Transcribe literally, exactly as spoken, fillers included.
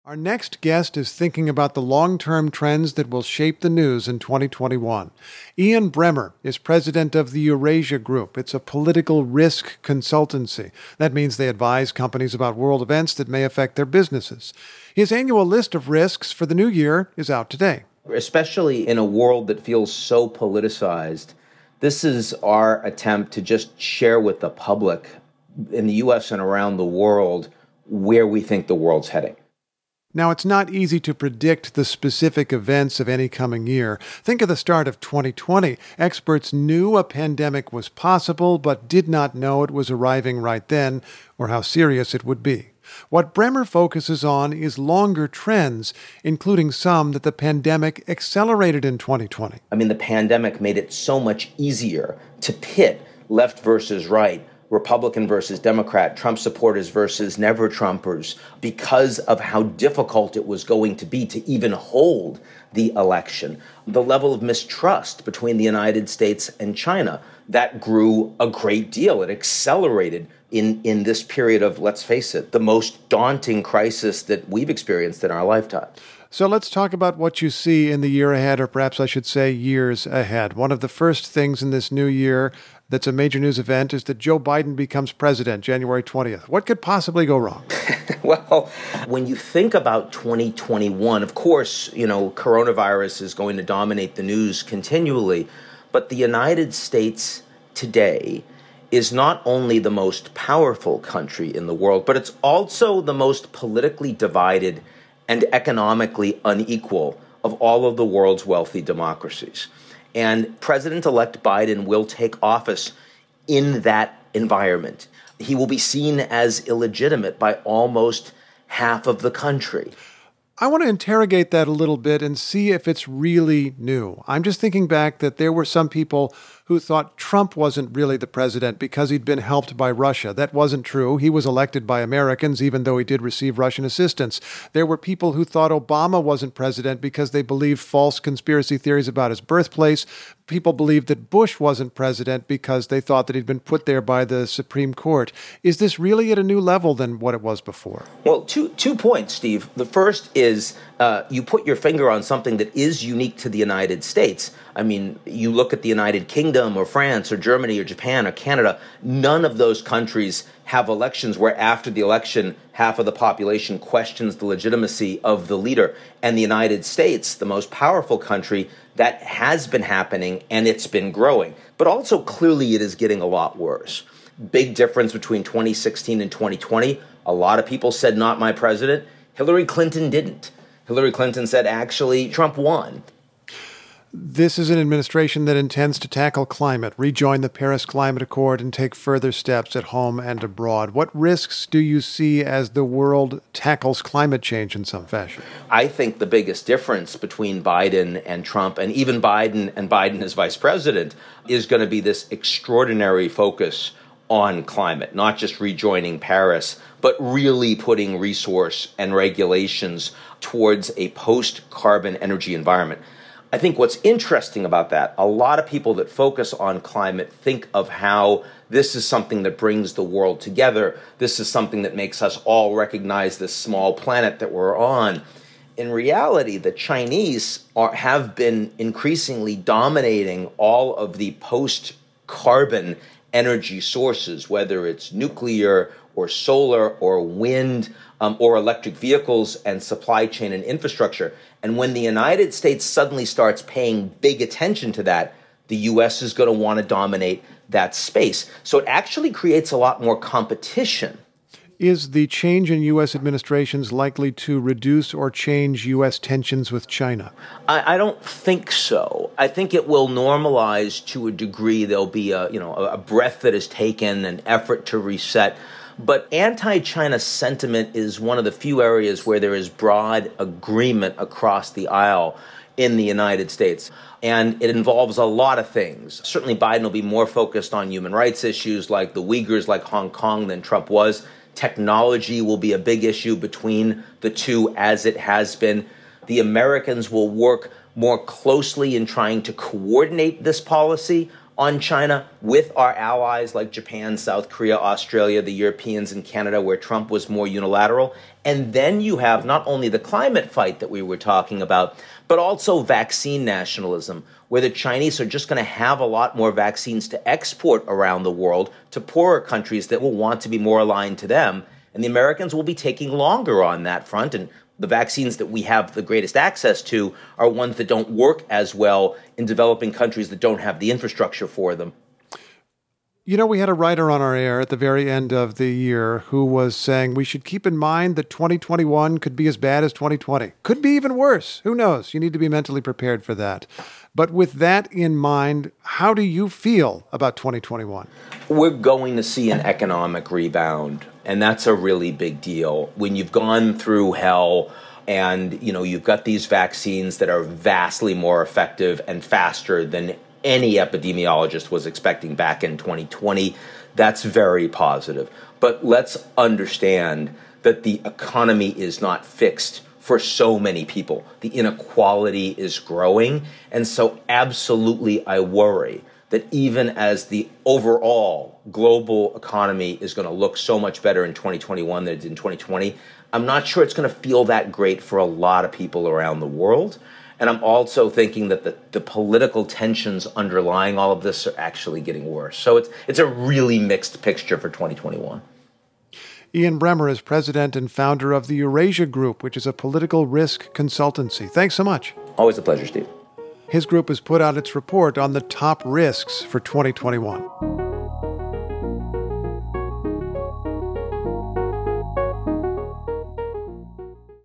Our next guest is thinking about the long-term trends that will shape the news in twenty twenty-one. Ian Bremmer is president of the Eurasia Group. It's a political risk consultancy. That means they advise companies about world events that may affect their businesses. His annual list of risks for the new year is out today. Especially in a world that feels so politicized, this is our attempt to just share with the public in the U S and around the world where we think the world's heading. Now, it's not easy to predict the specific events of any coming year. Think of the start of twenty twenty. Experts knew a pandemic was possible, but did not know it was arriving right then, or how serious it would be. What Bremmer focuses on is longer trends, including some that the pandemic accelerated in twenty twenty. I mean, the pandemic made it so much easier to pit left versus right, Republican versus Democrat, Trump supporters versus never Trumpers, because of how difficult it was going to be to even hold the election. The level of mistrust between the United States and China, that grew a great deal. It accelerated in, in this period of, let's face it, the most daunting crisis that we've experienced in our lifetime. So let's talk about what you see in the year ahead, or perhaps I should say years ahead. One of the first things in this new year that's a major news event is that Joe Biden becomes president January twentieth. What could possibly go wrong? Well, when you think about twenty twenty-one, of course, you know, coronavirus is going to dominate the news continually, but the United States today is not only the most powerful country in the world, but it's also the most politically divided and economically unequal of all of the world's wealthy democracies. And President-elect Biden will take office in that environment. He will be seen as illegitimate by almost half of the country. I want to interrogate that a little bit and see if it's really new. I'm just thinking back that there were some people who thought Trump wasn't really the president because he'd been helped by Russia. That wasn't true. He was elected by Americans, even though he did receive Russian assistance. There were people who thought Obama wasn't president because they believed false conspiracy theories about his birthplace. People believed that Bush wasn't president because they thought that he'd been put there by the Supreme Court. Is this really at a new level than what it was before? Well, two two points, Steve. The first is uh, you put your finger on something that is unique to the United States. I mean, you look at the United Kingdom or France or Germany or Japan or Canada, none of those countries have elections where after the election, half of the population questions the legitimacy of the leader. And the United States, the most powerful country, that has been happening and it's been growing. But also clearly it is getting a lot worse. Big difference between twenty sixteen and twenty twenty. A lot of people said, not my president. Hillary Clinton didn't. Hillary Clinton said, actually, Trump won. This is an administration that intends to tackle climate, rejoin the Paris Climate Accord, and take further steps at home and abroad. What risks do you see as the world tackles climate change in some fashion? I think the biggest difference between Biden and Trump, and even Biden and Biden as vice president, is going to be this extraordinary focus on climate, not just rejoining Paris, but really putting resource and regulations towards a post-carbon energy environment. I think what's interesting about that, a lot of people that focus on climate think of how this is something that brings the world together. This is something that makes us all recognize this small planet that we're on. In reality, the Chinese are, have been increasingly dominating all of the post-carbon energy sources, whether it's nuclear or solar or wind um, or electric vehicles and supply chain and infrastructure. And when the United States suddenly starts paying big attention to that, the U S is going to want to dominate that space. So it actually creates a lot more competition. Is the change in U S administrations likely to reduce or change U S tensions with China? I, I don't think so. I think it will normalize to a degree. There'll be a, you know, a breath that is taken, an effort to reset. But anti-China sentiment is one of the few areas where there is broad agreement across the aisle in the United States. And it involves a lot of things. Certainly Biden will be more focused on human rights issues like the Uyghurs, like Hong Kong, than Trump was. Technology will be a big issue between the two, as it has been. The Americans will work more closely in trying to coordinate this policy on China with our allies like Japan, South Korea, Australia, the Europeans, and Canada, where Trump was more unilateral. And then you have not only the climate fight that we were talking about, but also vaccine nationalism, where the Chinese are just going to have a lot more vaccines to export around the world to poorer countries that will want to be more aligned to them. And the Americans will be taking longer on that front. And the vaccines that we have the greatest access to are ones that don't work as well in developing countries that don't have the infrastructure for them. You know, we had a writer on our air at the very end of the year who was saying we should keep in mind that twenty twenty-one could be as bad as twenty twenty. Could be even worse. Who knows? You need to be mentally prepared for that. But with that in mind, how do you feel about twenty twenty-one? We're going to see an economic rebound, and that's a really big deal. When you've gone through hell and, you know, you've got these vaccines that are vastly more effective and faster than any epidemiologist was expecting back in twenty twenty, that's very positive. But let's understand that the economy is not fixed for so many people. The inequality is growing. And so absolutely I worry that even as the overall global economy is going to look so much better in twenty twenty-one than it did in twenty twenty, I'm not sure it's going to feel that great for a lot of people around the world. And I'm also thinking that the, the political tensions underlying all of this are actually getting worse. So it's it's a really mixed picture for twenty twenty-one. Ian Bremmer is president and founder of the Eurasia Group, which is a political risk consultancy. Thanks so much. Always a pleasure, Steve. His group has put out its report on the top risks for twenty twenty-one.